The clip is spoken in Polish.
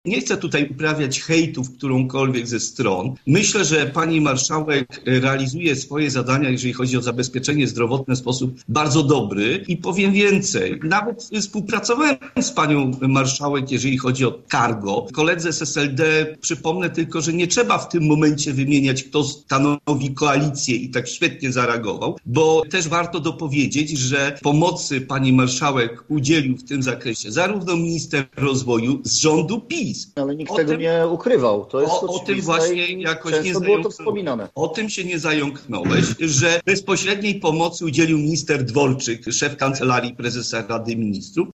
Nie chcę tutaj uprawiać hejtu w którąkolwiek ze stron. Myślę, że pani marszałek realizuje swoje zadania, jeżeli chodzi o zabezpieczenie zdrowotne w sposób bardzo dobry i powiem więcej. Nawet współpracowałem z panią marszałek, jeżeli chodzi o cargo. Koledze z SLD przypomnę tylko, że nie trzeba w tym momencie wymieniać, kto stanowi koalicję i tak świetnie zareagował, bo też warto dopowiedzieć, że pomocy pani marszałek udzielił w tym zakresie zarówno minister rozwoju z rządu PiS. Ale nikt tego nie ukrywał. To jest o tym właśnie jakoś nie było to wspominane. O tym się nie zająknąłeś, że bezpośredniej pomocy udzielił minister Dworczyk, szef Kancelarii Prezesa Rady Ministrów.